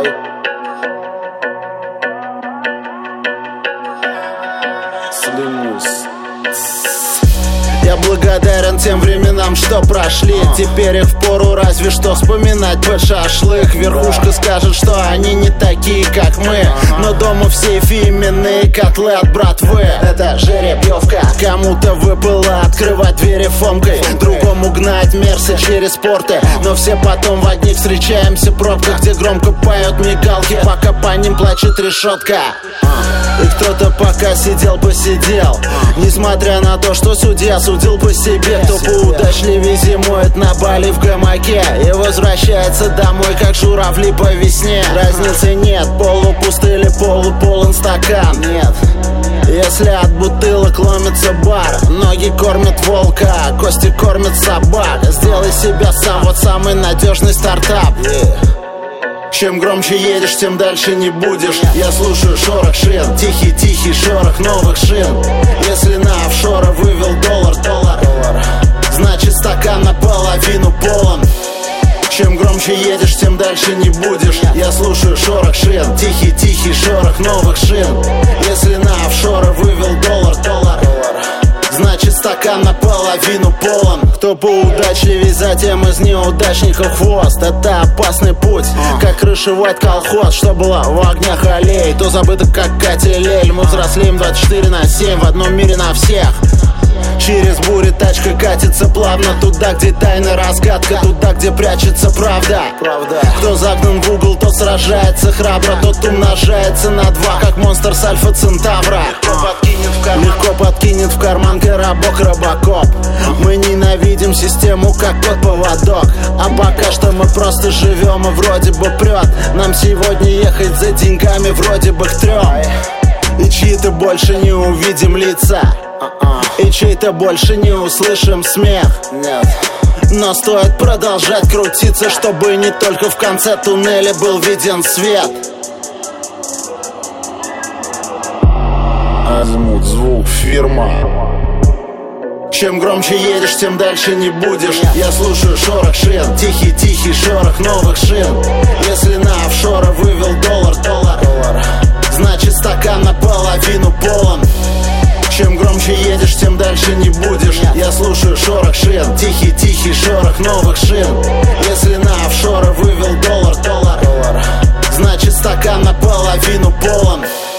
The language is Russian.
Я благодарен тем временам, что прошли. Теперь их впору разве что вспоминать под шашлык. Верхушка скажет, что они не такие, как мы, но дома в сейфе именные котлы от братвы. Это жеребьевка. Кому-то выпало открывать двери фомкой, другому гнать мерсы через порты. Но все потом в одних встречаемся в пробках, где громко поют мигалки, пока по ним плачет решетка. И кто-то пока сидел-посидел, несмотря на то, что судья судил по себе. Кто поудачливее зимует на Бали в гамаке и возвращается домой, как журавли по весне. Разницы нет, полупустой или полуполон стакан. Нет, если от бутылок ломится бар, ноги кормят волка, кости кормят собак. Сделай себя сам, вот самый надежный стартап. Чем громче едешь, тем дальше не будешь. Я слушаю шорох шин, тихий-тихий шорох новых шин. Если на офшора вывел доллар, значит стакан наполовину полон. Чем громче едешь, тем дальше не будешь. Я слушаю шорох шин, тихий-тихий шорох новых шин. Если на офшора вывел доллар, значит стакан наполовину полон. Кто поудачливее, затем из неудачников хвост. Это опасный путь, как крышевать колхоз, что было в огнях аллей, то забыто как Катя Лель. Мы взрослеем 24/7 в одном мире на всех. Через бури тачка катится плавно туда, где тайна разгадка, туда, где прячется правда. Кто загнан в угол, тот сражается храбро, тот умножается на 2, как монстр с Альфа Центавра. Легко подкинет в карман коробок Робокоп. Мы ненавидим систему, как кот-поводок. А пока что мы просто живем и вроде бы прет. Нам сегодня ехать за деньгами вроде бы к 3. И чьи-то больше не увидим лица, и чей-то больше не услышим смех. Но стоит продолжать крутиться, чтобы не только в конце туннеля был виден свет. Азимут, звук, фирма. Чем громче едешь, тем дальше не будешь. Я слушаю шорох шин, тихий-тихий шорох новых шин. Если на офшора вывел доллар, значит стакан наполовину полон. Чем громче едешь, тем дальше не будешь. Я слушаю шорох шин, тихий-тихий шорох новых шин. Если на офшора вывел доллар, значит стакан наполовину полон.